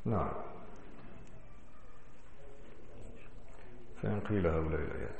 نعم. فإن قيل هؤلاء الآيات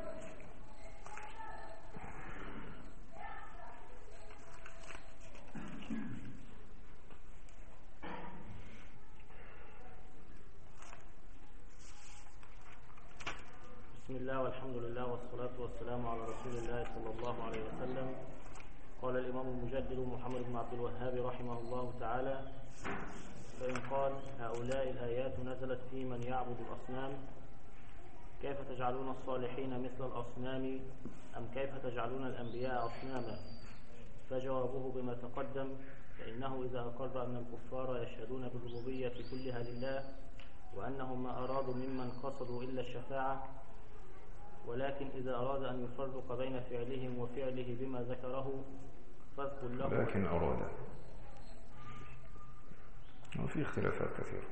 بسم الله والحمد لله والصلاة والسلام على رسول الله صلى الله عليه وسلم. قال الإمام المجدد محمد بن عبد الوهاب رحمه الله تعالى: فإن قال هؤلاء الآيات نزلت في من يعبد الأصنام، كيف تجعلون الصالحين مثل الأصنام أم كيف تجعلون الأنبياء أصناما؟ فجوابه بما تقدم، فإنه إذا أقر أن الكفار يشهدون بالربوبية كلها لله وأنهم ما أرادوا ممن قصدوا إلا الشفاعة، ولكن إذا أراد أن يفرق بين فعلهم وفعله بما ذكره فاذكر له. لكن أراد، وفي اختلافات كثيرة.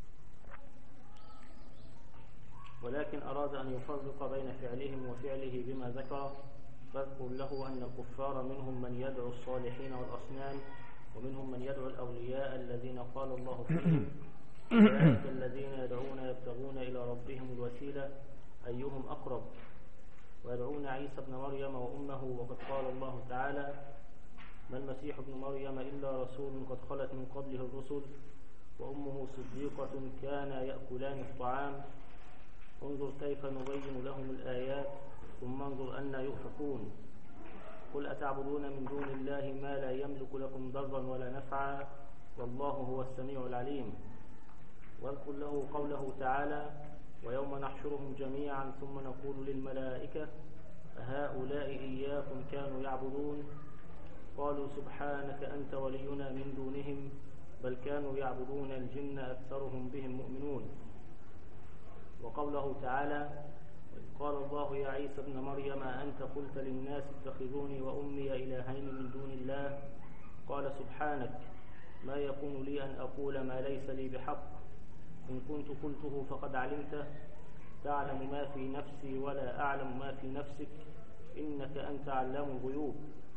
ولكن أراد أن يفرق بين فعلهم وفعله بما ذكره فاذكر له أن الكفار منهم من يدعو الصالحين والأصنام، ومنهم من يدعو الأولياء الذين قال الله فيهم: أولئك الذين يدعون يبتغون إلى ربهم الوسيلة أيهم أقرب، ويدعون عيسى ابن مريم وأمه، وقد قال الله تعالى: ما المسيح ابن مريم إلا رسول قد خلت من قبله الرسل وأمه صديقة كانا يأكلان الطعام، انظر كيف نبين لهم الآيات ثم انظر أنى يؤفكون. قل أتعبدون من دون الله ما لا يملك لكم ضرا ولا نفعا والله هو السميع العليم. واذكر له قوله تعالى: ويوم نحشرهم جميعا ثم نقول للملائكة أهؤلاء إياكم كانوا يعبدون؟ قالوا سبحانك أنت ولينا من دونهم بل كانوا يعبدون الجن أكثرهم بهم مؤمنون. وقوله تعالى: قال الله يا عيسى ابن مريم أنت قلت للناس اتخذوني وأمي إلهين من دون الله قال سبحانك ما يكون لي أن أقول ما ليس لي بحق، إن كنت قلته فقد علمته، تعلم ما في نفسي ولا أعلم ما في نفسك، إنك أنت علام الغيوب.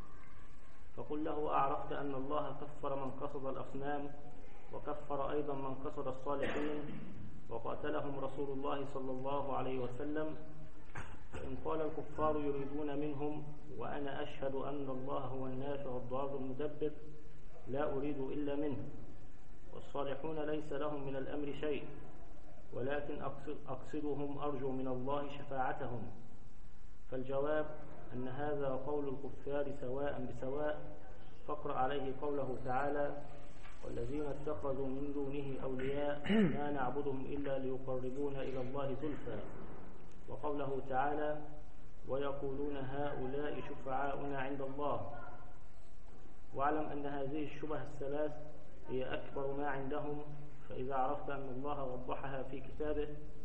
فقل له أعرفت أن الله كفر من قصد الأصنام وكفر أيضا من قصد الصالحين وقاتلهم رسول الله صلى الله عليه وسلم. فإن قال الكفار يريدون منهم وأنا أشهد أن الله هو النافع الضار المدبر لا أريد إلا منه، والصالحون ليس لهم من الأمر شيء، ولكن أقصدهم أرجو من الله شفاعتهم. فالجواب أن هذا قول الكفار سواء بسواء، فاقرأ عليه قوله تعالى: والذين اتخذوا من دونه أولياء ما نعبدهم إلا ليقربونا إلى الله زلفى، وقوله تعالى: ويقولون هؤلاء شفعاؤنا عند الله. واعلم أن هذه الشبه الثلاث هي أكبر ما عندهم، فإذا عرفت أن الله وضحها في كتابه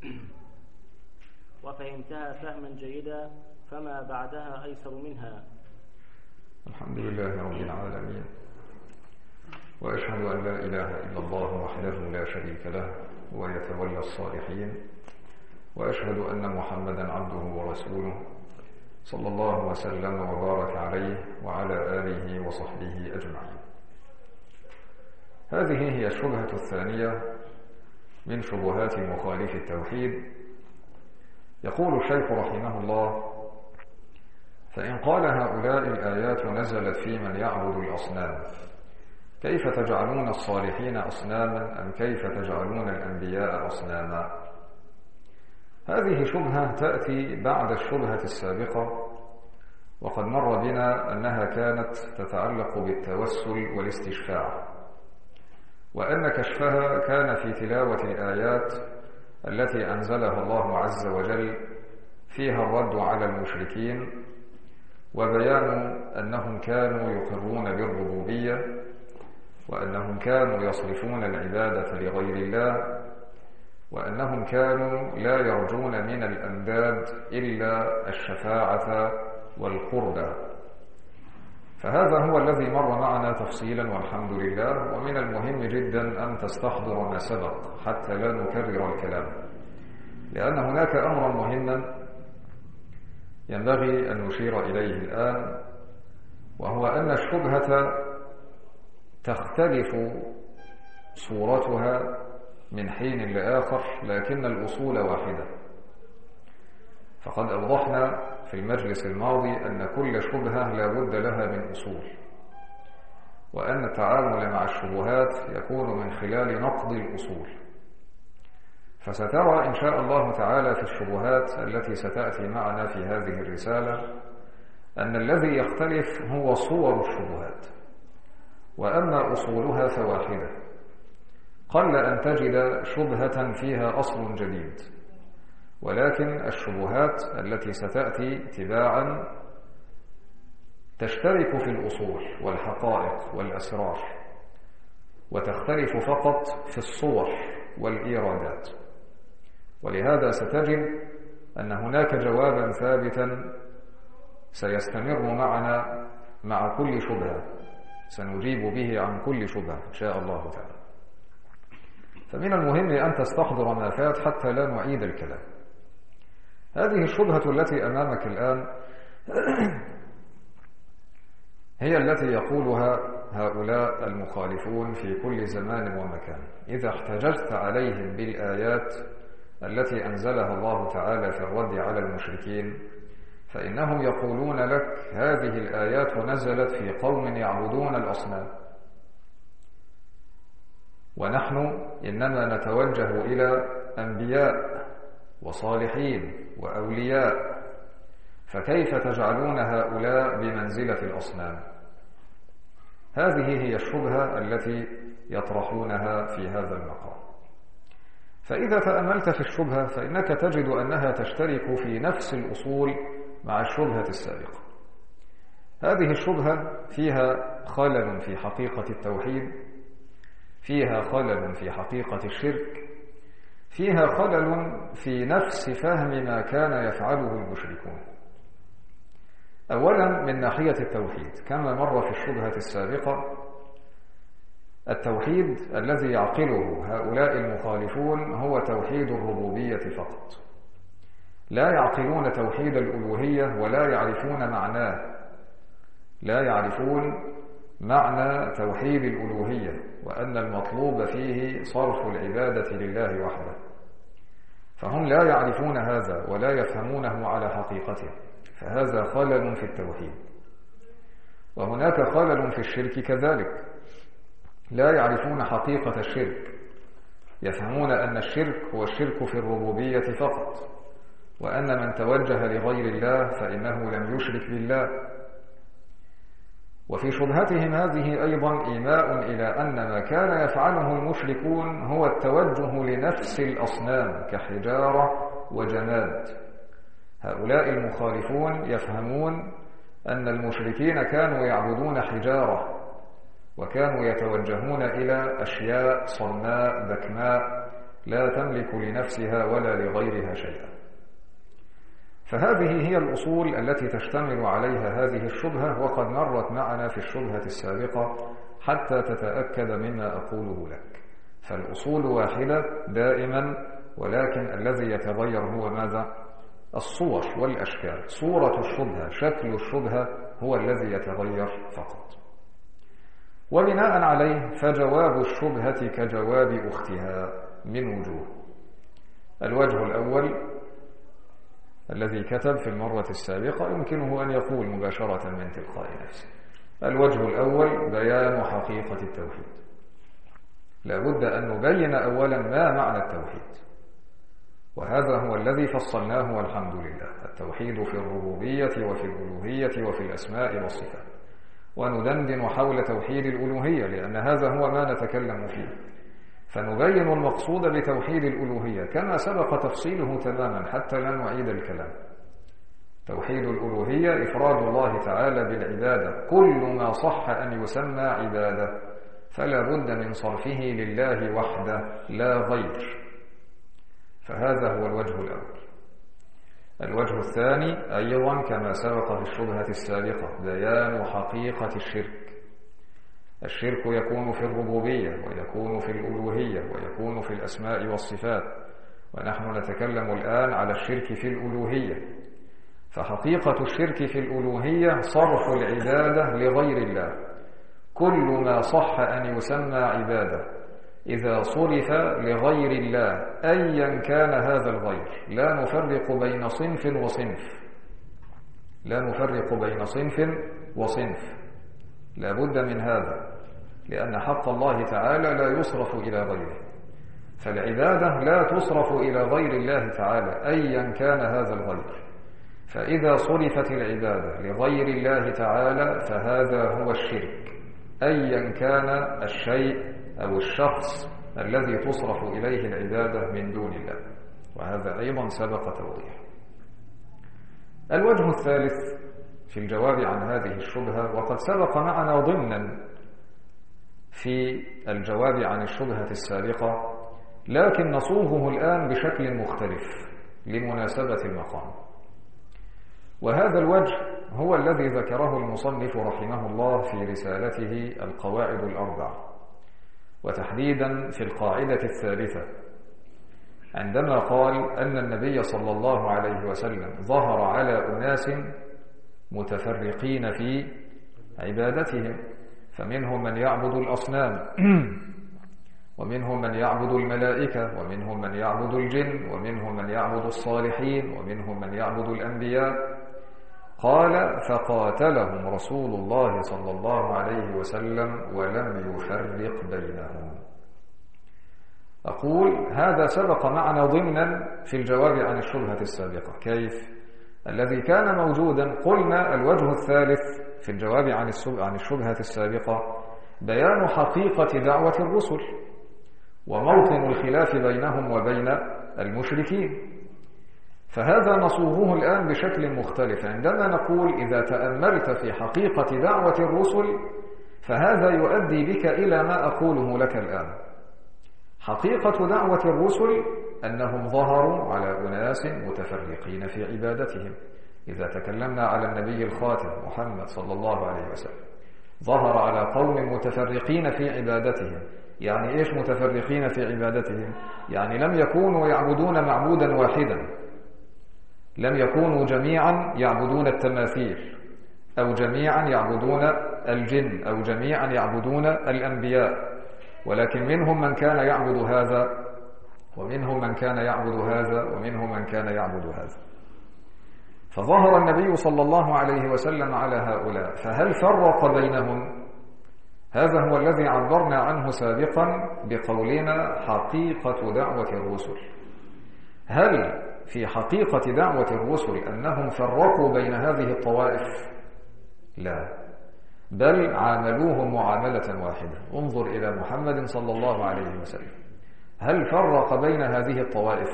وفهمتها فهما جيدا فما بعدها أيسر منها. الحمد لله رب العالمين، وأشهد أن لا إله إلا الله وحده لا شريك له ويتولى الصالحين، وأشهد أن محمدا عبده ورسوله صلى الله وسلم وبارك عليه وعلى آله وصحبه أجمعين. هذه هي الشبهة الثانية من شبهات مخالف التوحيد. يقول الشيخ رحمه الله: فإن قال هؤلاء الآيات نزلت في من يعبد الأصنام، كيف تجعلون الصالحين أصناما أم كيف تجعلون الأنبياء أصناما؟ هذه شبهة تأتي بعد الشبهة السابقة، وقد مر بنا أنها كانت تتعلق بالتوسل والاستشفاع، وأن كشفها كان في تلاوة الآيات التي أنزلها الله عز وجل فيها الرد على المشركين، وبيان أنهم كانوا يقرون بالربوبية، وأنهم كانوا يصرفون العبادة لغير الله، وأنهم كانوا لا يرجون من الأنداد إلا الشفاعة والقربى. فهذا هو الذي مر معنا تفصيلا والحمد لله، ومن المهم جدا أن تستحضر ما سبق حتى لا نكرر الكلام، لأن هناك أمرا مهما ينبغي أن نشير إليه الآن، وهو أن الشبهة تختلف صورتها من حين لآخر، لكن الأصول واحدة. فقد أوضحنا في المجلس الماضي أن كل شبهة لا بد لها من أصول، وأن التعامل مع الشبهات يكون من خلال نقض الأصول. فسترى إن شاء الله تعالى في الشبهات التي ستأتي معنا في هذه الرسالة أن الذي يختلف هو صور الشبهات، وأما أصولها فواحدة. قل أن تجد شبهة فيها أصل جديد، ولكن الشبهات التي ستأتي تباعا تشترك في الأصول والحقائق والأسرار، وتختلف فقط في الصور والإيرادات. ولهذا ستجد أن هناك جوابا ثابتا سيستمر معنا مع كل شبهة، سنجيب به عن كل شبهة إن شاء الله تعالى. فمن المهم أن تستحضر ما فات حتى لا نعيد الكلام. هذه الشبهة التي أمامك الآن هي التي يقولها هؤلاء المخالفون في كل زمان ومكان. إذا احتججت عليهم بالآيات التي أنزلها الله تعالى في الرد على المشركين، فإنهم يقولون لك هذه الآيات نزلت في قوم يعبدون الأصنام، ونحن إنما نتوجه إلى أنبياء وصالحين وأولياء، فكيف تجعلون هؤلاء بمنزلة الأصنام؟ هذه هي الشبهة التي يطرحونها في هذا المقام. فإذا تأملت في الشبهة فإنك تجد أنها تشترك في نفس الأصول مع الشبهة السابقة. هذه الشبهة فيها خلل في حقيقة التوحيد، فيها خلل في حقيقة الشرك، فيها خلل في نفس فهم ما كان يفعله المشركون. أولا من ناحية التوحيد، كما مر في الشبهة السابقة، التوحيد الذي يعقله هؤلاء المخالفون هو توحيد الربوبية فقط، لا يعقلون توحيد الألوهية ولا يعرفون معناه، لا يعرفون معنى توحيد الألوهية، وأن المطلوب فيه صرف العبادة لله وحده. فهم لا يعرفون هذا ولا يفهمونه على حقيقته، فهذا خلل في التوحيد. وهناك خلل في الشرك كذلك، لا يعرفون حقيقة الشرك، يفهمون أن الشرك هو الشرك في الربوبية فقط، وأن من توجه لغير الله فإنه لم يشرك بالله. وفي شبهتهم هذه أيضا إيماء إلى أن ما كان يفعله المشركون هو التوجه لنفس الأصنام كحجارة وجماد. هؤلاء المخالفون يفهمون أن المشركين كانوا يعبدون حجارة، وكانوا يتوجهون إلى أشياء صماء بكماء لا تملك لنفسها ولا لغيرها شيئا. فهذه هي الأصول التي تشتمل عليها هذه الشبهة، وقد مرت معنا في الشبهة السابقة حتى تتأكد مما أقوله لك. فالأصول واحدة دائما، ولكن الذي يتغير هو ماذا؟ الصور والأشكال. صورة الشبهة، شكل الشبهة هو الذي يتغير فقط. وبناء عليه فجواب الشبهة كجواب أختها من وجوه. الوجه الأول الذي كتب في المرة السابقة يمكنه أن يقول مباشرة من تلقاء نفسه. الوجه الأول بيان حقيقة التوحيد. لابد أن نبين أولا ما معنى التوحيد، وهذا هو الذي فصلناه والحمد لله. التوحيد في الربوبية وفي الألوهية وفي الأسماء والصفات، وندندن حول توحيد الألوهية لأن هذا هو ما نتكلم فيه، فنبين المقصود بتوحيد الألوهية كما سبق تفصيله تماما حتى لا نعيد الكلام. توحيد الألوهية إفراد الله تعالى بالعبادة، كل ما صح أن يسمى عبادة فلا بد من صرفه لله وحده لا غير. فهذا هو الوجه الأول. الوجه الثاني أيضا كما سبق في الشبهة السابقة بيان حقيقة الشرك. الشرك يكون في الربوبية ويكون في الألوهية ويكون في الأسماء والصفات، ونحن نتكلم الآن على الشرك في الألوهية. فحقيقة الشرك في الألوهية صرف العبادة لغير الله، كل ما صح أن يسمى عبادة إذا صرف لغير الله أيا كان هذا الغير، لا نفرق بين صنف وصنف، لا نفرق بين صنف وصنف، لا بد من هذا، لأن حق الله تعالى لا يصرف إلى غيره، فالعبادة لا تصرف إلى غير الله تعالى أيا كان هذا الغير، فإذا صرفت العبادة لغير الله تعالى فهذا هو الشرك أيا كان الشيء أو الشخص الذي تصرف إليه العبادة من دون الله، وهذا أيضا سبق توضيحه. الوجه الثالث في الجواب عن هذه الشبهة، وقد سبق معنا ضمنا في الجواب عن الشبهة السابقة، لكن نصوغه الآن بشكل مختلف لمناسبة المقام. وهذا الوجه هو الذي ذكره المصنف رحمه الله في رسالته القواعد الأربع، وتحديدا في القاعدة الثالثة، عندما قال أن النبي صلى الله عليه وسلم ظهر على أناس متفرقين في عبادتهم، فمنهم من يعبد الأصنام، ومنهم من يعبد الملائكة، ومنهم من يعبد الجن، ومنهم من يعبد الصالحين، ومنهم من يعبد الأنبياء. قال فقاتلهم رسول الله صلى الله عليه وسلم ولم يفرق بينهم. أقول هذا سبق معنا ضمنا في الجواب عن الشبهة السابقة. كيف؟ الذي كان موجودا قلنا الوجه الثالث في الجواب عن الشبهة السابقة بيان حقيقة دعوة الرسل وموطن الخلاف بينهم وبين المشركين، فهذا نصوغه الآن بشكل مختلف. عندما نقول إذا تأملت في حقيقة دعوة الرسل فهذا يؤدي بك إلى ما أقوله لك الآن. حقيقة دعوة الرسل أنهم ظهروا على أناس متفرقين في عبادتهم. إذا تكلمنا على النبي الخاتم محمد صلى الله عليه وسلم، ظهر على قوم متفرقين في عبادتهم. يعني إيش متفرقين في عبادتهم؟ يعني لم يكونوا يعبدون معبودا واحدا، لم يكونوا جميعا يعبدون التماثيل، أو جميعا يعبدون الجن، أو جميعا يعبدون الأنبياء، ولكن منهم من كان يعبد هذا، ومنهم من كان يعبد هذا، ومنهم من كان يعبد هذا. فظهر النبي صلى الله عليه وسلم على هؤلاء، فهل فرق بينهم؟ هذا هو الذي عبرنا عنه سابقا بقولنا حقيقة دعوة الرسل. هل في حقيقة دعوة الرسل أنهم فرقوا بين هذه الطوائف؟ لا، بل عاملوهم معاملة واحدة. انظر إلى محمد صلى الله عليه وسلم، هل فرق بين هذه الطوائف؟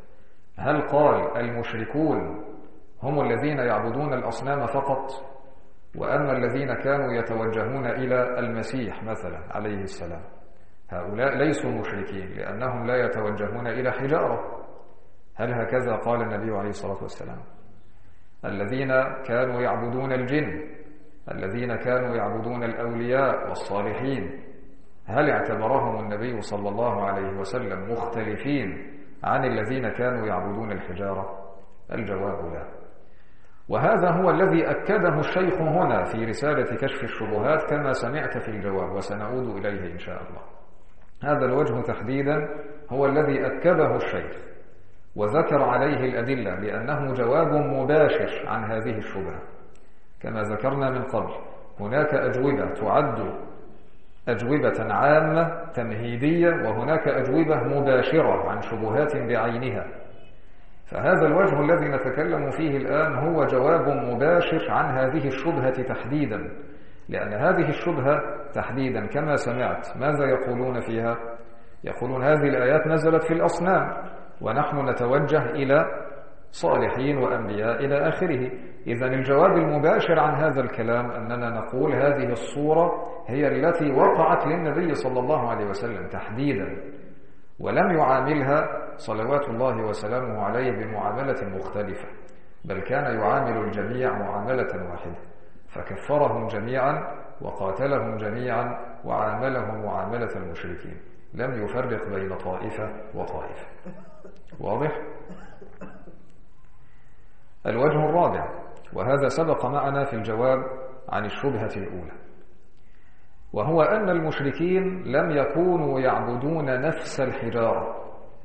هل قال المشركون هم الذين يعبدون الأصنام فقط، وأما الذين كانوا يتوجهون إلى المسيح مثلا عليه السلام هؤلاء ليسوا مشركين لأنهم لا يتوجهون إلى حجارة؟ هل هكذا قال النبي عليه الصلاة والسلام؟ الذين كانوا يعبدون الجن، الذين كانوا يعبدون الأولياء والصالحين، هل اعتبرهم النبي صلى الله عليه وسلم مختلفين عن الذين كانوا يعبدون الحجارة؟ الجواب لا. وهذا هو الذي أكده الشيخ هنا في رسالة كشف الشبهات كما سمعت في الجواب، وسنعود إليه إن شاء الله. هذا الوجه تحديدا هو الذي أكده الشيخ وذكر عليه الأدلة، لأنه جواب مباشر عن هذه الشبهة. كما ذكرنا من قبل هناك أجوبة تعد أجوبة عامة تمهيدية، وهناك أجوبة مباشرة عن شبهات بعينها. فهذا الوجه الذي نتكلم فيه الآن هو جواب مباشر عن هذه الشبهة تحديدا، لأن هذه الشبهة تحديدا كما سمعت ماذا يقولون فيها؟ يقولون هذه الآيات نزلت في الأصنام ونحن نتوجه إلى صالحين وأنبياء إلى آخره. إذن الجواب المباشر عن هذا الكلام أننا نقول هذه الصورة هي التي وقعت للنبي صلى الله عليه وسلم تحديدا، ولم يعاملها صلوات الله وسلامه عليه بمعاملة مختلفة، بل كان يعامل الجميع معاملة واحدة، فكفرهم جميعا وقاتلهم جميعا وعاملهم معاملة المشركين، لم يفرق بين طائفة وطائفة. واضح؟ الوجه الرابع، وهذا سبق معنا في الجواب عن الشبهة الأولى، وهو أن المشركين لم يكونوا يعبدون نفس الحجارة.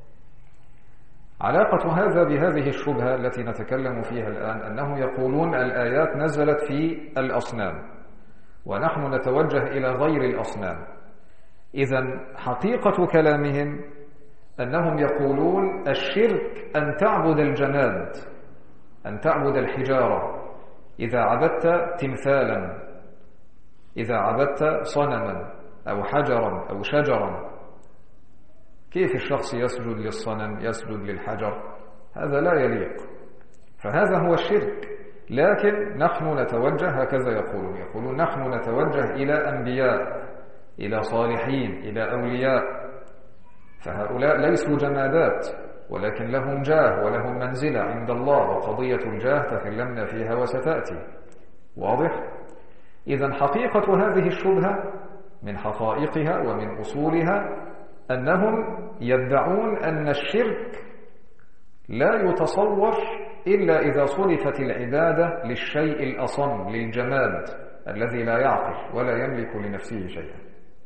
علاقة هذا بهذه الشبهة التي نتكلم فيها الآن أنهم يقولون الآيات نزلت في الأصنام ونحن نتوجه إلى غير الأصنام. إذن حقيقة كلامهم أنهم يقولون الشرك أن تعبد الجماد، أن تعبد الحجارة. إذا عبدت تمثالا، إذا عبدت صنما أو حجرا أو شجرا، كيف الشخص يسجد للصنم يسجد للحجر؟ هذا لا يليق، فهذا هو الشرك. لكن نحن نتوجه هكذا يقولون نحن نتوجه إلى أنبياء، إلى صالحين، إلى أولياء، فهؤلاء ليسوا جمادات ولكن لهم جاه ولهم منزلة عند الله، وقضية الجاه تكلمنا فيها وستأتي. واضح؟ إذن حقيقة هذه الشبهة من حقائقها ومن أصولها أنهم يدعون أن الشرك لا يتصور إلا إذا صرفت العبادة للشيء الأصم، للجماد الذي لا يعقل ولا يملك لنفسه شيئا.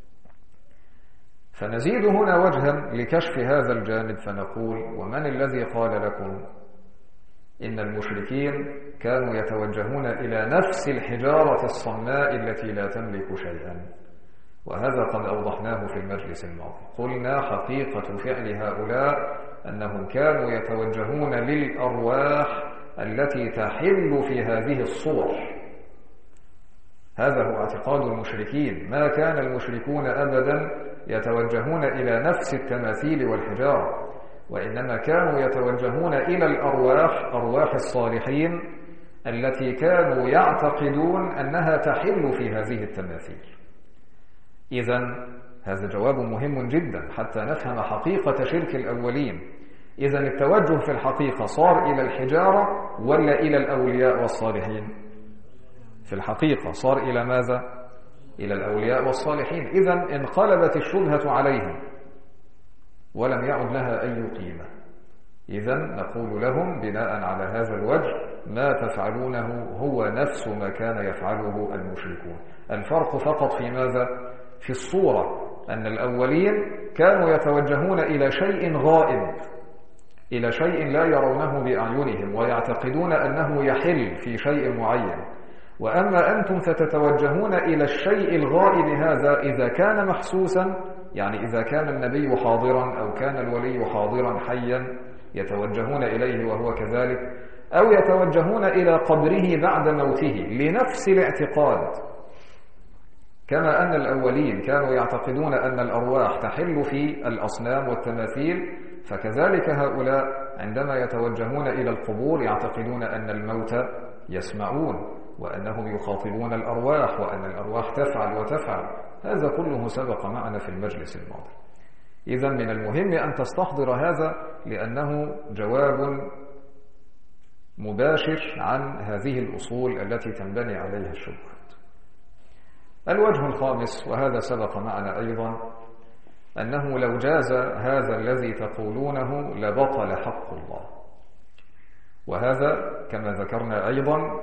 فنزيد هنا وجها لكشف هذا الجانب فنقول: ومن الذي قال لكم إن المشركين كانوا يتوجهون إلى نفس الحجارة الصماء التي لا تملك شيئا؟ وهذا قد أوضحناه في المجلس الماضي. قلنا حقيقة فعل هؤلاء أنهم كانوا يتوجهون للأرواح التي تحل في هذه الصور. هذا هو اعتقاد المشركين. ما كان المشركون أبدا يتوجهون إلى نفس التماثيل والحجارة، وإنما كانوا يتوجهون إلى الأرواح، أرواح الصالحين التي كانوا يعتقدون أنها تحل في هذه التماثيل. إذن هذا جواب مهم جدا حتى نفهم حقيقة شرك الأولين. إذن التوجه في الحقيقة صار إلى الحجارة ولا إلى الأولياء والصالحين؟ في الحقيقة صار إلى ماذا؟ إلى الأولياء والصالحين. إذن انقلبت الشبهة عليهم ولم يعد لها أي قيمة. إذن نقول لهم بناء على هذا الوجه: ما تفعلونه هو نفس ما كان يفعله المشركون. الفرق فقط في ماذا؟ في الصورة، أن الأولين كانوا يتوجهون إلى شيء غائب، إلى شيء لا يرونه بأعينهم ويعتقدون أنه يحل في شيء معين. وأما أنتم فتتوجهون إلى الشيء الغائب هذا إذا كان محسوسا، يعني إذا كان النبي حاضرا أو كان الولي حاضرا حيا يتوجهون إليه وهو كذلك، أو يتوجهون إلى قبره بعد موته لنفس الاعتقاد. كما أن الأولين كانوا يعتقدون أن الأرواح تحل في الأصنام والتماثيل، فكذلك هؤلاء عندما يتوجهون إلى القبور يعتقدون أن الموتى يسمعون وأنهم يخاطبون الأرواح وأن الأرواح تفعل وتفعل. هذا كله سبق معنا في المجلس الماضي. إذن من المهم أن تستحضر هذا لأنه جواب مباشر عن هذه الأصول التي تنبني عليها الشبهات. الوجه الخامس، وهذا سبق معنا أيضا، أنه لو جاز هذا الذي تقولونه لبطل حق الله. وهذا كما ذكرنا أيضا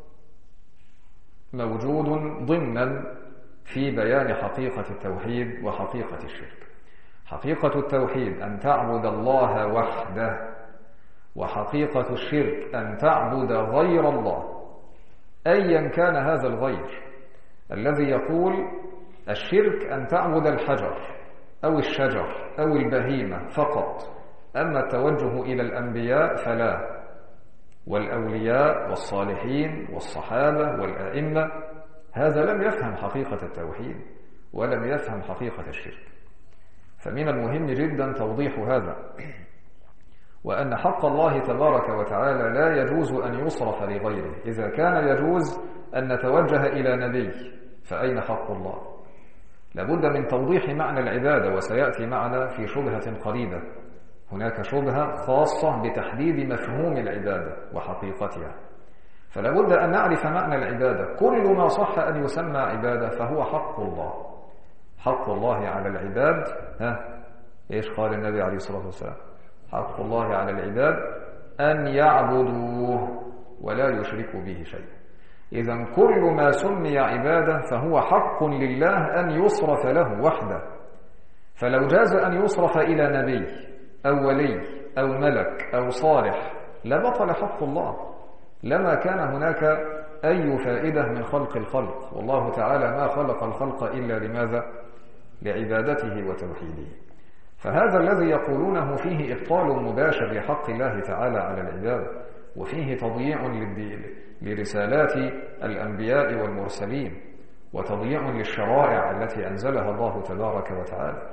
موجود ضمنا في بيان حقيقة التوحيد وحقيقة الشرك. حقيقة التوحيد أن تعبد الله وحده، وحقيقة الشرك أن تعبد غير الله أيا كان هذا الغير. الذي يقول الشرك أن تعبد الحجر أو الشجر أو البهيمة فقط، أما التوجه إلى الأنبياء فلا، والأولياء والصالحين والصحابة والأئمة، هذا لم يفهم حقيقة التوحيد ولم يفهم حقيقة الشرك. فمن المهم جدا توضيح هذا، وأن حق الله تبارك وتعالى لا يجوز أن يصرف لغيره. إذا كان يجوز أن نتوجه إلى نبي فأين حق الله؟ لابد من توضيح معنى العبادة، وسيأتي معنا في شبهة قريبة. هناك شبهة خاصة بتحديد مفهوم العبادة وحقيقتها، فلابد أن نعرف معنى العبادة. كل ما صح أن يسمى عبادة فهو حق الله. حق الله على العباد، إيش قال النبي عليه الصلاة والسلام؟ حق الله على العباد أن يعبدوه ولا يشركوا به شيئا. إذن كل ما سمي عبادة فهو حق لله أن يصرف له وحده. فلو جاز أن يصرف إلى نبي أو ولي أو ملك أو صالح لبطل حق الله، لما كان هناك أي فائدة من خلق الخلق. والله تعالى ما خلق الخلق إلا لماذا؟ لعبادته وتوحيده. فهذا الذي يقولونه فيه إبطال مباشر لحق الله تعالى على العباد، وفيه تضييع لرسالات الأنبياء والمرسلين، وتضييع للشرائع التي أنزلها الله تبارك وتعالى.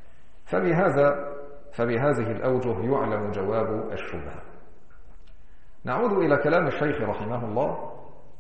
فبهذه الأوجه يعلم جواب الشبهة. نعود إلى كلام الشيخ رحمه الله.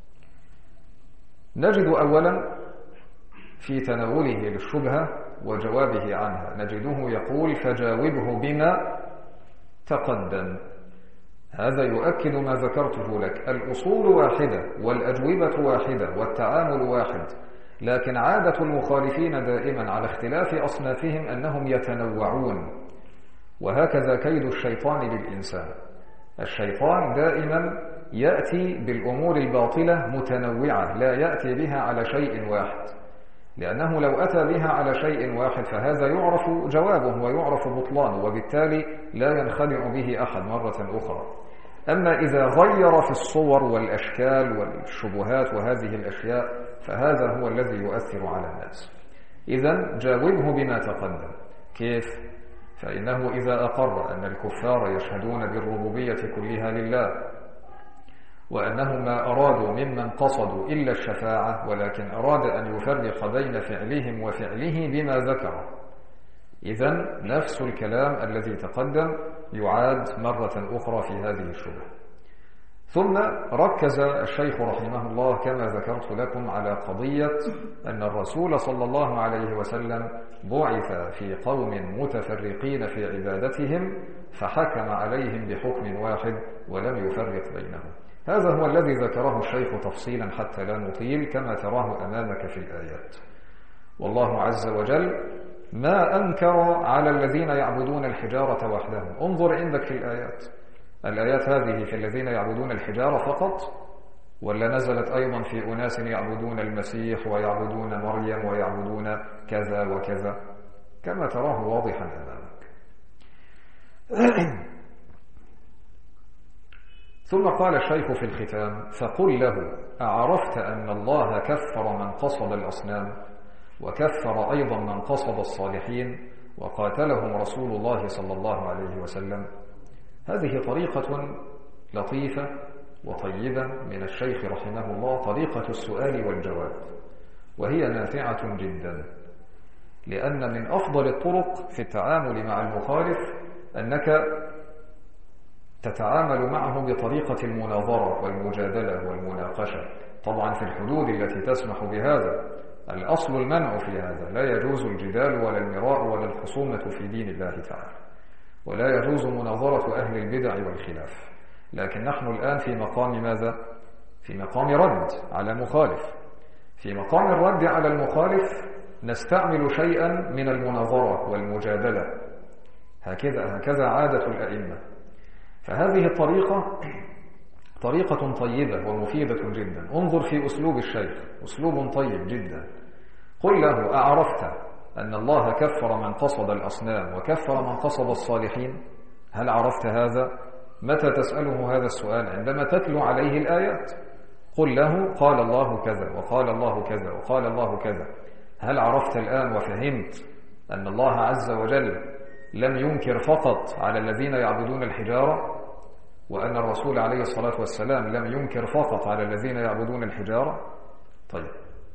نجد أولا في تناوله للشبهة وجوابه عنها نجده يقول: فجاوبه بما تقدم. هذا يؤكد ما ذكرته لك، الأصول واحدة والأجوبة واحدة والتعامل واحد، لكن عادة المخالفين دائما على اختلاف أصنافهم أنهم يتنوعون، وهكذا كيد الشيطان بالإنسان. الشيطان دائما يأتي بالأمور الباطلة متنوعة، لا يأتي بها على شيء واحد، لأنه لو أتى بها على شيء واحد فهذا يعرف جوابه ويعرف بطلانه، وبالتالي لا ينخدع به أحد مرة أخرى. أما إذا غير في الصور والأشكال والشبهات وهذه الأشياء فهذا هو الذي يؤثر على الناس. إذن جاوبه بما تقدم. كيف؟ فإنه إذا أقر أن الكفار يشهدون بالربوبية كلها لله، وأنهم ما أرادوا ممن قصدوا إلا الشفاعة، ولكن أراد أن يفرق بين فعلهم وفعله بما ذكر، إذن نفس الكلام الذي تقدم يعاد مرة أخرى في هذه الشبهة. ثم ركز الشيخ رحمه الله كما ذكرت لكم على قضية أن الرسول صلى الله عليه وسلم بعث في قوم متفرقين في عبادتهم فحكم عليهم بحكم واحد ولم يفرق بينهم. هذا هو الذي ذكره الشيخ تفصيلا حتى لا نطيل كما تراه أمامك في الآيات. والله عز وجل ما أنكر على الذين يعبدون الحجارة وحدهم. انظر عندك في الآيات هذه في الذين يعبدون الحجارة فقط، ولا نزلت أيضا في أناس يعبدون المسيح ويعبدون مريم ويعبدون كذا وكذا كما تراه واضحا أمامك. ثم قال الشيخ في الختام: فقل له: أعرفت أن الله كفر من قصد الأصنام، وكفر أيضا من قصد الصالحين، وقاتلهم رسول الله صلى الله عليه وسلم. هذه طريقة لطيفة وطيبة من الشيخ رحمه الله، طريقة السؤال والجواب، وهي نافعة جدا، لأن من أفضل الطرق في التعامل مع المخالف أنك تتعامل معه بطريقة المناظرة والمجادلة والمناقشة، طبعا في الحدود التي تسمح بهذا. الأصل المنع في هذا، لا يجوز الجدال ولا المراء ولا الخصومة في دين الله تعالى، ولا يجوز مناظرة أهل البدع والخلاف. لكن نحن الآن في مقام ماذا؟ في مقام رد على مخالف. في مقام الرد على المخالف نستعمل شيئا من المناظرة والمجادلة، هكذا عادة الأئمة. فهذه الطريقة طريقة طيبة ومفيدة جدا. انظر في أسلوب الشيخ، أسلوب طيب جدا. قل له: أعرفت أن الله كفر من قصد الأصنام وكفر من قصد الصالحين؟ هل عرفت هذا؟ متى تسأله هذا السؤال؟ عندما تتلو عليه الآيات. قل له: قال الله كذا وقال الله كذا وقال الله كذا. هل عرفت الآن وفهمت أن الله عز وجل لم ينكر فقط على الذين يعبدون الحجارة، وأن الرسول عليه الصلاة والسلام لم ينكر فقط على الذين يعبدون الحجارة؟ طيب،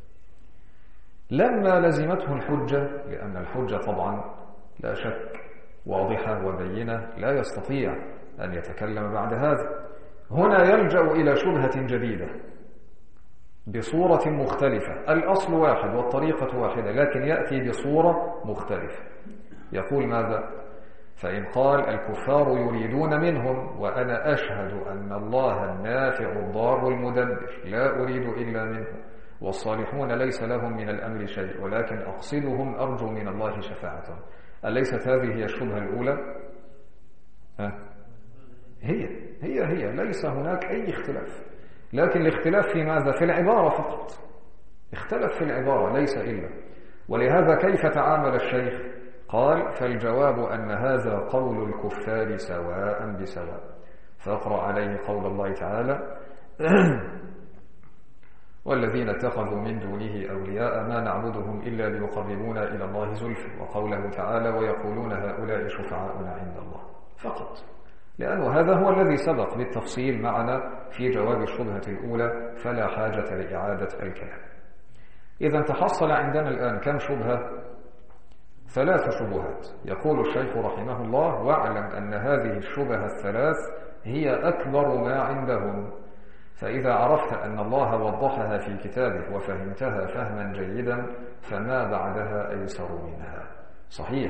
لما لزمته الحجة، لأن الحجة طبعا لا شك واضحة وبينة، لا يستطيع أن يتكلم بعد هذا، هنا يلجأ إلى شبهة جديدة بصورة مختلفة. الأصل واحد والطريقة واحدة، لكن يأتي بصورة مختلفة. يقول ماذا؟ فإن قال: الكفار يريدون منهم وأنا أشهد أن الله النافع الضار المدبر لا أريد إلا منهم، والصالحون ليس لهم من الأمر شيء ولكن أقصدهم أرجو من الله شفاعتهم. أليست هذه هي الشبهة الأولى؟ هي ليس هناك أي اختلاف. لكن الاختلاف في ماذا؟ في العبارة فقط، اختلف في العبارة ليس إلا. ولهذا كيف تعامل الشيخ؟ قال فالجواب أن هذا قول الكفار سواء بسواء. فاقرأ عليه قول الله تعالى والذين اتخذوا من دونه أولياء ما نعبدهم إلا ليقربونا إلى الله زلفى، وقوله تعالى ويقولون هؤلاء شفعاؤنا عند الله فقط، لأنه هذا هو الذي سبق بالتفصيل معنا في جواب الشبهة الأولى، فلا حاجة لإعادة الكلام. إذا تحصل عندنا الآن كم شبهة؟ 3 شبهات. يقول الشيخ رحمه الله واعلم أن هذه الشبهة الثلاث هي أكبر ما عندهم، فإذا عرفت أن الله وضحها في كتابه وفهمتها فهما جيدا فما بعدها أيسر منها. صحيح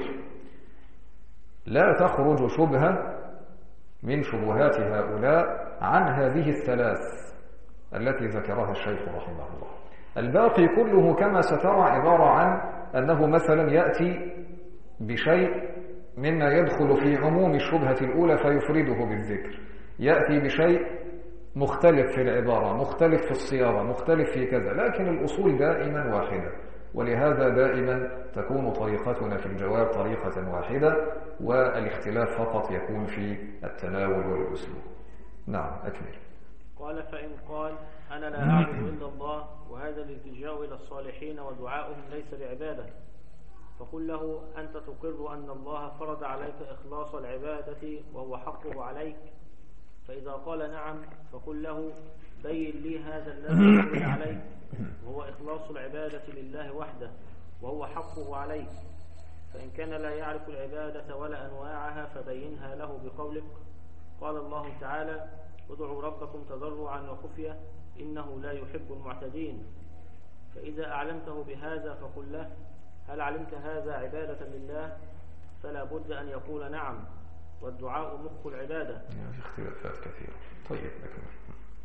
لا تخرج شبهة من شبهات هؤلاء عن هذه الثلاث التي ذكرها الشيخ رحمه الله. الباقي كله كما سترى عبارة عن أنه مثلا يأتي بشيء مما يدخل في عموم الشبهة الأولى فيفرده بالذكر، يأتي بشيء مختلف في العبارة، مختلف في الصياغة، مختلف في كذا، لكن الأصول دائما واحدة. ولهذا دائما تكون طريقتنا في الجواب طريقة واحدة، والاختلاف فقط يكون في التناول والأسلوب. نعم أكمل. قال فإن قال أنا لا أعبد إلا الله وهذا الالتجاء إلى الصالحين ودعاؤهم ليس بعبادة، فقل له أنت تقر أن الله فرض عليك إخلاص العبادة وهو حقه عليك، فإذا قال نعم فقل له بين لي هذا الذي فرض عليك وهو إخلاص العبادة لله وحده وهو حقه عليك، فإن كان لا يعرف العبادة ولا أنواعها فبينها له بقولك قال الله تعالى ادعوا ربكم تضرعا وخفية إنه لا يحب المعتدين، فإذا أعلمته بهذا فقل له هل علمت هذا عبادة لله؟ فلا بد أن يقول نعم، والدعاء مخ العبادة. اختلافات كثيرة. طيب أكمل.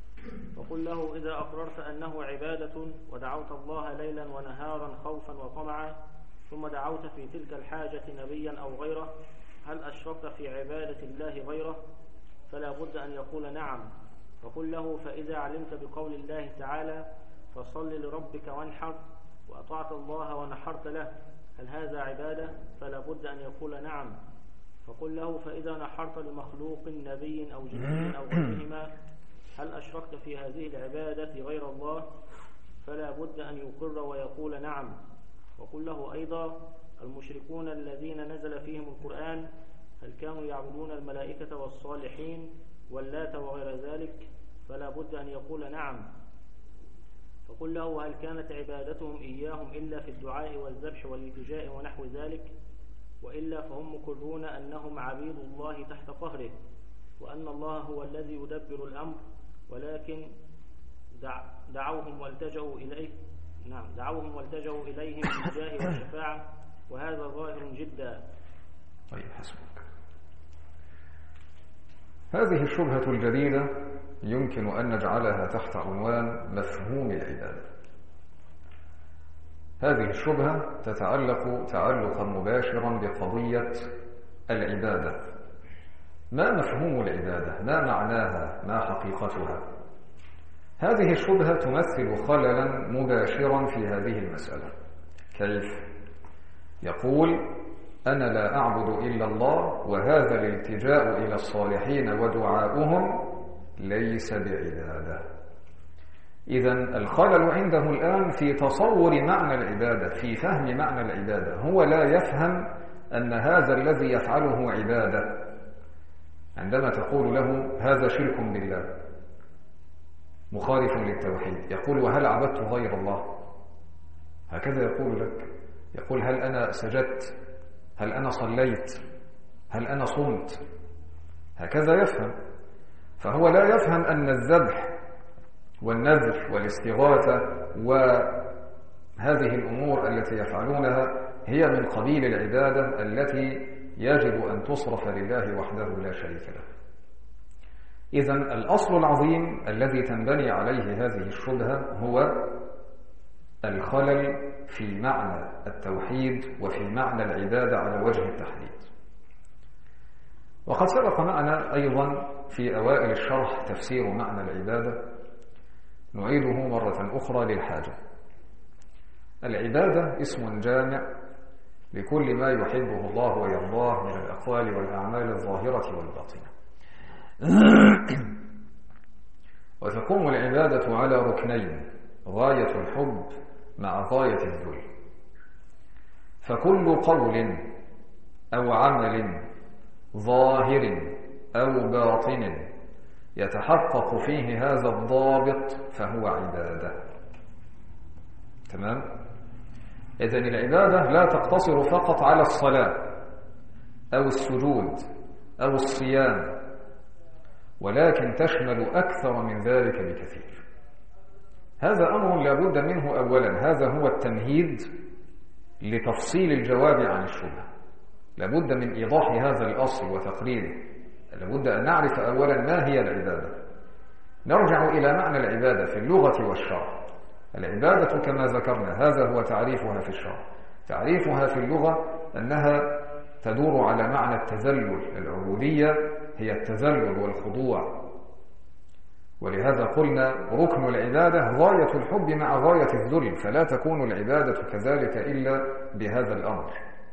وقل له إذا أقررت أنه عبادة ودعوت الله ليلا ونهارا خوفا وطمعا ثم دعوت في تلك الحاجة نبيا أو غيره هل أشركت في عبادة الله غيره؟ فلا بد أن يقول نعم. وقل له فإذا علمت بقول الله تعالى فصل لربك وانحر وأطعت الله ونحرت له هل هذا عبادة؟ فلا بد أن يقول نعم. فقل له فإذا نحرت لمخلوق نبي أو جن أو غيرهما هل أشركت في هذه العبادة غير الله؟ فلا بد أن يقر ويقول نعم. وقل له أيضا المشركون الذين نزل فيهم القرآن هل كانوا يعبدون الملائكة والصالحين واللات وغير ذلك؟ فلا بد أن يقول نعم. فقل له هل كانت عبادتهم إياهم إلا في الدعاء والذبح والالتجاء ونحو ذلك؟ وإلا فهم مقرون أنهم عبيد الله تحت قهره وأن الله هو الذي يدبر الأمر، ولكن دعوهم والتجأوا إليهم بالجاه والشفاعة، وهذا ظاهر جدا. طيب حسبك. هذه الشبهة الجديدة يمكن أن نجعلها تحت عنوان مفهوم العبادة. هذه الشبهة تتعلق تعلقا مباشرا بقضية العبادة. ما مفهوم العبادة؟ ما معناها؟ ما حقيقتها؟ هذه الشبهة تمثل خللا مباشرا في هذه المسألة. كيف؟ يقول أنا لا أعبد إلا الله وهذا الالتجاء إلى الصالحين ودعاؤهم ليس بعبادة. إذن الخلل عنده الآن في تصور معنى العبادة، في فهم معنى العبادة. هو لا يفهم أن هذا الذي يفعله عبادة. عندما تقول له هذا شرك بالله مخالف للتوحيد، يقول وهل عبدت غير الله؟ هكذا يقول لك. يقول هل أنا سجدت؟ هل أنا صليت؟ هل أنا صمت؟ هكذا يفهم. فهو لا يفهم أن الذبح والنذر والاستغاثة وهذه الأمور التي يفعلونها هي من قبيل العبادة التي يجب أن تصرف لله وحده لا شريك له. إذن الأصل العظيم الذي تنبني عليه هذه الشبهة هو الخلل في معنى التوحيد وفي معنى العبادة على وجه التحديد. وقد سبق معنا أيضا في أوائل الشرح تفسير معنى العبادة، نعيده مرة أخرى للحاجة. العبادة اسم جامع لكل ما يحبه الله ويرضاه من الأقوال والأعمال الظاهرة والباطنة. وتقوم العبادة على ركنين: غاية الحب مع غاية الذل. فكل قول أو عمل ظاهر أو باطن يتحقق فيه هذا الضابط فهو عبادة. تمام؟ إذن العبادة لا تقتصر فقط على الصلاة أو السجود أو الصيام، ولكن تشمل أكثر من ذلك بكثير. هذا أمر لا بد منه أولا، هذا هو التمهيد لتفصيل الجواب عن الشبهة. لا بد من إيضاح هذا الأصل وتقريره. لا بد أن نعرف أولا ما هي العبادة. نرجع إلى معنى العبادة في اللغة والشرع. العبادة كما ذكرنا هذا هو تعريفها في الشرع. تعريفها في اللغة أنها تدور على معنى التذلل. العبودية هي التذلل والخضوع، ولهذا قلنا ركن العبادة غاية الحب مع غاية الذل، فلا تكون العبادة كذلك إلا بهذا الأمر.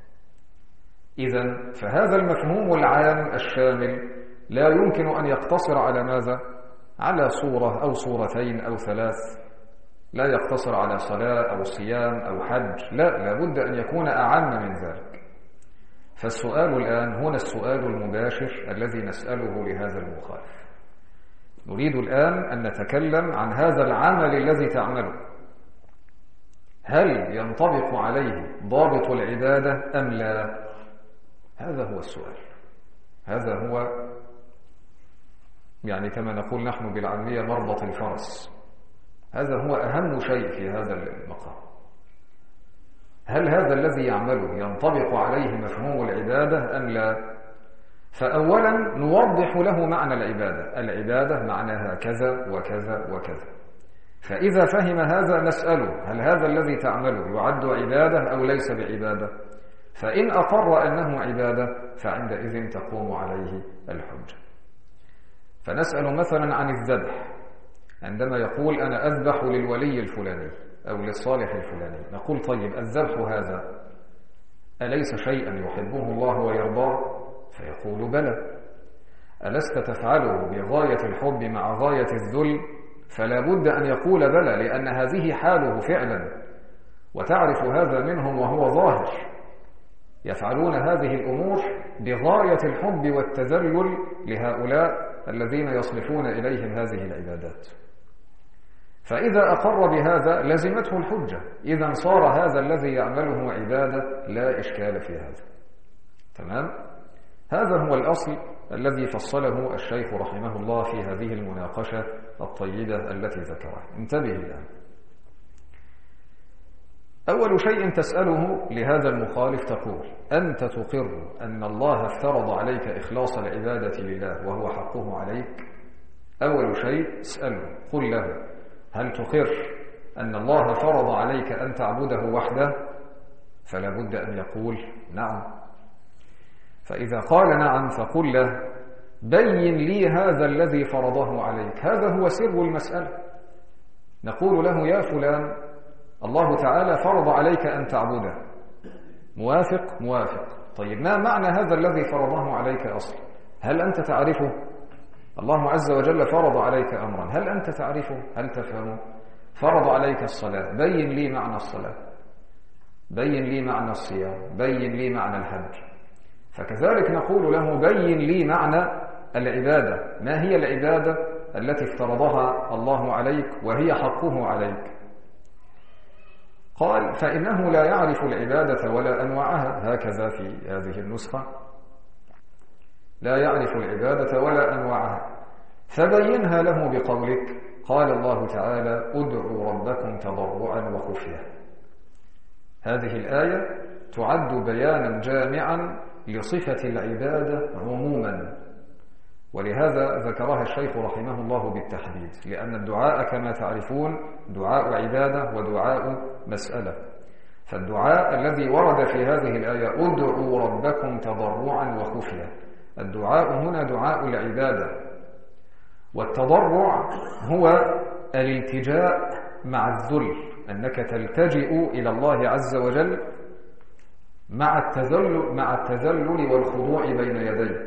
إذن فهذا المفهوم العام الشامل لا يمكن أن يقتصر على ماذا؟ على صورة أو صورتين أو ثلاث، لا يقتصر على صلاة أو صيام أو حج، لا بد أن يكون أعم من ذلك. فالسؤال الآن هنا السؤال المباشر الذي نسأله لهذا المخالف. نريد الآن أن نتكلم عن هذا العمل الذي تعمله، هل ينطبق عليه ضابط العبادة أم لا؟ هذا هو السؤال. هذا هو يعني كما نقول نحن بالعامية مربط الفرس. هذا هو أهم شيء في هذا المقام. هل هذا الذي يعمله ينطبق عليه مفهوم العبادة أم لا؟ فأولا نوضح له معنى العبادة. العبادة معناها كذا وكذا وكذا. فإذا فهم هذا نسأله هل هذا الذي تعمله يعد عبادة أو ليس بعبادة؟ فإن أقر أنه عبادة فعندئذ تقوم عليه الحجة. فنسأل مثلا عن الذبح. عندما يقول أنا أذبح للولي الفلاني أو للصالح الفلاني، نقول طيب الذبح هذا أليس شيئا يحبه الله ويرضاه؟ فيقول بلى. ألست تفعله بغاية الحب مع غاية الذل؟ فلا بد أن يقول بلى، لأن هذه حاله فعلا، وتعرف هذا منهم وهو ظاهر. يفعلون هذه الأمور بغاية الحب والتذلل لهؤلاء الذين يصرفون إليهم هذه العبادات. فإذا أقر بهذا لزمته الحجة، إذا صار هذا الذي يعمله عبادة، لا إشكال في هذا. تمام؟ هذا هو الأصل الذي فصله الشيخ رحمه الله في هذه المناقشة الطيبة التي ذكرها. انتبه الآن. أول شيء تسأله لهذا المخالف تقول أنت تقر أن الله افترض عليك إخلاص العبادة لله وهو حقه عليك؟ أول شيء اسأله، قل له هل تقر أن الله فرض عليك أن تعبده وحده؟ فلا بد أن يقول نعم. فإذا قال نعم فقل له بين لي هذا الذي فرضه عليك. هذا هو سر المسألة. نقول له يا فلان الله تعالى فرض عليك أن تعبده، موافق؟ موافق. طيب ما معنى هذا الذي فرضه عليك أصلا؟ هل أنت تعرفه؟ الله عز وجل فرض عليك أمرا، هل أنت تعرفه؟ هل تفهمه؟ فرض عليك الصلاة، بين لي معنى الصلاة، بين لي معنى الصيام، بين لي معنى الحج. فكذلك نقول له بين لي معنى العبادة، ما هي العبادة التي افترضها الله عليك وهي حقه عليك؟ قال فإنه لا يعرف العبادة ولا أنواعها، هكذا في هذه النسخة، لا يعرف العبادة ولا أنواعها، فبينها له بقولك قال الله تعالى ادعوا ربكم تضرعا وخفية. هذه الآية تعد بيانا جامعا لصفة العبادة عموما، ولهذا ذكرها الشيخ رحمه الله بالتحديد، لأن الدعاء كما تعرفون دعاء عبادة ودعاء مسألة. فالدعاء الذي ورد في هذه الآية ادعوا ربكم تضرعا وخفية، الدعاء هنا دعاء العبادة، والتضرع هو الالتجاء مع الذل، أنك تلتجئ إلى الله عز وجل مع التذلل والخضوع بين يديه.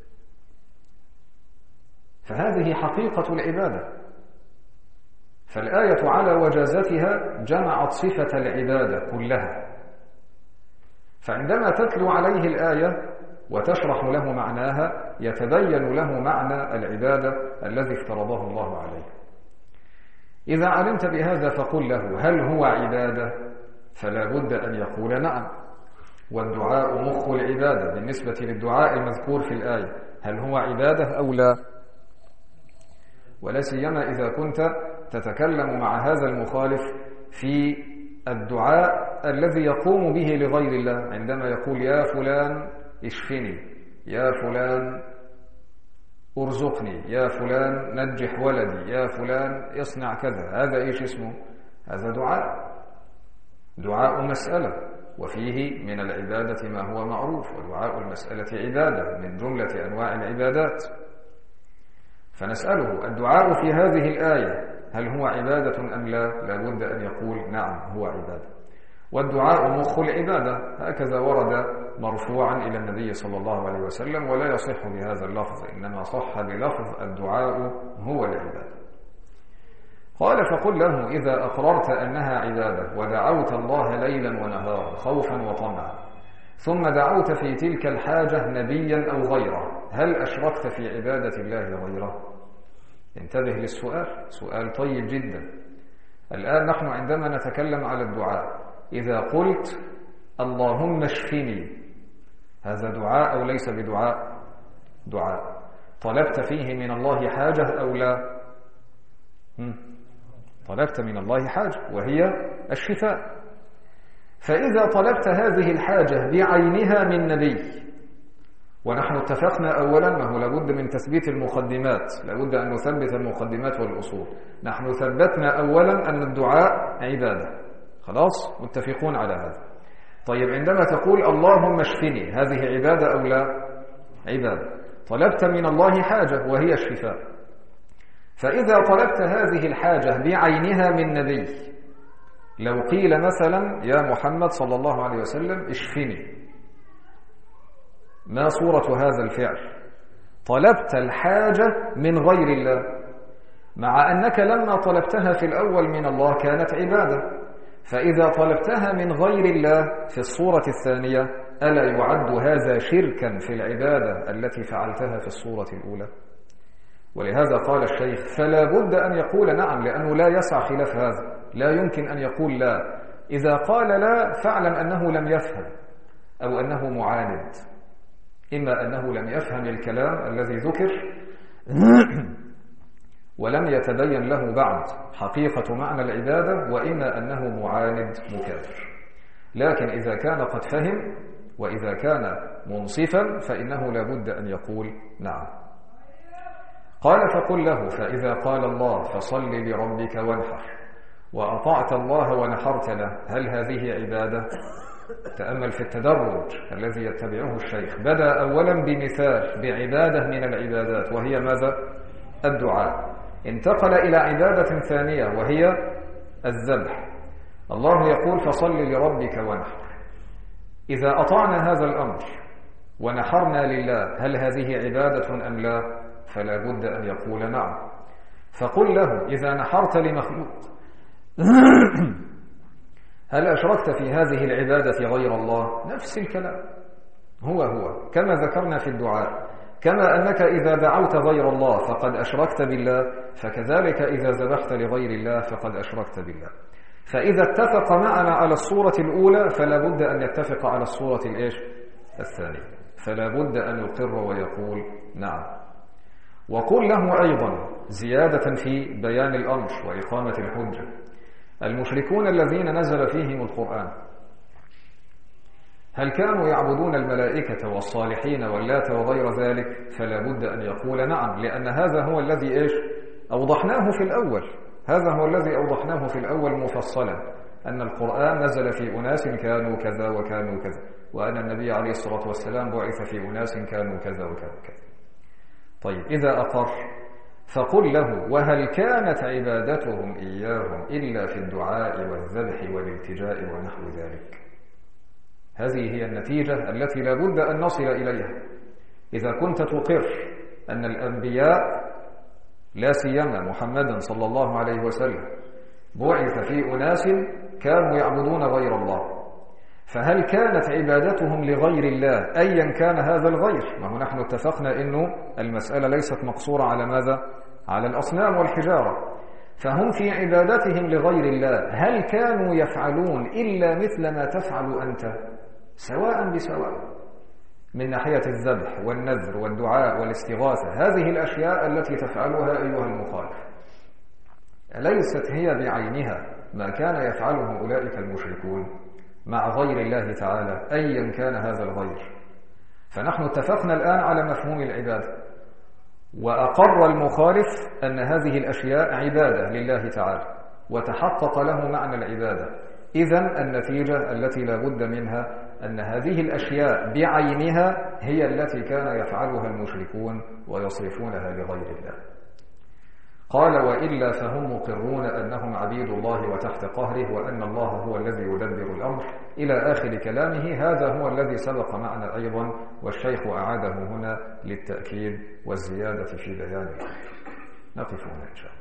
فهذه حقيقة العبادة. فالآية على وجازتها جمعت صفة العبادة كلها. فعندما تتلو عليه الآية وتشرح له معناها يتبين له معنى العبادة الذي افترضه الله عليه. إذا علمت بهذا فقل له: هل هو عبادة؟ فلا بد أن يقول: نعم. والدعاء مخ العبادة بالنسبة للدعاء المذكور في الآية، هل هو عبادة أو لا؟ ولا سيما إذا كنت تتكلم مع هذا المخالف في الدعاء الذي يقوم به لغير الله، عندما يقول: يا فلان اشفني، يا فلان ارزقني، يا فلان نجح ولدي، يا فلان اصنع كذا. هذا ايش اسمه؟ هذا دعاء مسألة، وفيه من العبادة ما هو معروف، ودعاء المسألة عبادة من جملة أنواع العبادات. فنسأله: الدعاء في هذه الآية هل هو عبادة أم لا؟ لا بد أن يقول: نعم هو عبادة. والدعاء مخ العبادة، هكذا ورد مرفوعا إلى النبي صلى الله عليه وسلم، ولا يصح بهذا اللفظ، إنما صح بلفظ الدعاء هو العبادة. قال: فقل له: إذا أقررت أنها عبادة ودعوت الله ليلا ونهارا خوفا وطمعا، ثم دعوت في تلك الحاجة نبيا أو غيره، هل أشركت في عبادة الله غيره؟ انتبه للسؤال، سؤال طيب جدا. الآن نحن عندما نتكلم على الدعاء، إذا قلت اللهم اشفني، هذا دعاء أو ليس بدعاء؟ دعاء. طلبت فيه من الله حاجة أو لا؟ طلبت من الله حاجة وهي الشفاء. فإذا طلبت هذه الحاجة بعينها من نبي، ونحن اتفقنا أولا ما هو لابد من تثبيت المقدمات، لابد أن نثبت المقدمات والأصول. نحن ثبتنا أولا أن الدعاء عبادة، خلاص متفقون على هذا. طيب، عندما تقول اللهم اشفني، هذه عبادة أو لا؟ عبادة. طلبت من الله حاجة وهي الشفاء. فإذا طلبت هذه الحاجة بعينها من نبي، لو قيل مثلا يا محمد صلى الله عليه وسلم اشفني، ما صورة هذا الفعل؟ طلبت الحاجة من غير الله، مع أنك لما طلبتها في الأول من الله كانت عبادة. فإذا طلبتها من غير الله في الصورة الثانية، ألا يعد هذا شركا في العبادة التي فعلتها في الصورة الأولى؟ ولهذا قال الشيخ: فلا بد أن يقول نعم، لأنه لا يسع خلاف هذا، لا يمكن أن يقول لا. إذا قال لا فاعلم أنه لم يفهم أو أنه معاند، إما أنه لم يفهم الكلام الذي ذكر ولم يتبين له بعد حقيقة معنى العبادة، وإما أنه معاند مكابر. لكن إذا كان قد فهم وإذا كان منصفا فإنه لا بد أن يقول نعم. قال: فقل له: فإذا قال الله فصل لربك وانحر، وأطعت الله ونحرت له، هل هذه عبادة؟ تأمل في التدرج الذي يتبعه الشيخ. بدأ أولا بمثال بعبادة من العبادات وهي ماذا؟ الدعاء. انتقل إلى عبادة ثانية وهي الذبح. الله يقول: فصل لربك وانحر. إذا أطعنا هذا الأمر ونحرنا لله، هل هذه عبادة أم لا؟ فلا بد أن يقول نعم. فقل له: إذا نحرت لمخلوق هل أشركت في هذه العبادة غير الله؟ نفس الكلام، هو كما ذكرنا في الدعاء. كما أنك إذا دعوت غير الله فقد أشركت بالله، فكذلك إذا ذبحت لغير الله فقد أشركت بالله. فإذا اتفق معنا على الصورة الأولى فلا بد أن يتفق على الصورة الثانية، فلا بد أن يقر ويقول نعم. وقل له أيضا زيادة في بيان الأمر وإقامة الحجة: المشركون الذين نزل فيهم القرآن هل كانوا يعبدون الملائكة والصالحين واللات وغير ذلك؟ فلا بد أن يقول نعم، لأن هذا هو الذي أوضحناه في الأول. هذا هو الذي أوضحناه في الأول مفصلا، أن القرآن نزل في أناس كانوا كذا وكانوا كذا، وأن النبي عليه الصلاة والسلام بعث في أناس كانوا كذا وكذا وكذا. طيب، إذا أقر فقل له: وهل كانت عبادتهم إياهم إلا في الدعاء والذبح والالتجاء ونحو ذلك؟ هذه هي النتيجة التي لا بد أن نصل إليها. إذا كنت تقر أن الأنبياء لا سيما محمدا صلى الله عليه وسلم بعث في أناس كانوا يعبدون غير الله، فهل كانت عبادتهم لغير الله أيا كان هذا الغير؟ ما هو نحن اتفقنا أنه المسألة ليست مقصورة على ماذا؟ على الأصنام والحجارة. فهم في عبادتهم لغير الله هل كانوا يفعلون إلا مثل ما تفعل أنت؟ سواء بسواء، من ناحية الذبح والنذر والدعاء والاستغاثة، هذه الأشياء التي تفعلها أيها المخالف ليست هي بعينها ما كان يفعله أولئك المشركون مع غير الله تعالى أيا كان هذا الغير. فنحن اتفقنا الآن على مفهوم العبادة، وأقر المخالف أن هذه الأشياء عبادة لله تعالى وتحقق له معنى العبادة. إذن النتيجة التي لا بد منها أن هذه الأشياء بعينها هي التي كان يفعلها المشركون ويصرفونها لغير الله. قال: وإلا فهم مقرون أنهم عبيد الله وتحت قهره وأن الله هو الذي يدبر الأمر إلى آخر كلامه. هذا هو الذي سبق معنا أيضا، والشيخ أعاده هنا للتأكيد والزيادة في بيانه. نقف هنا إن شاء الله.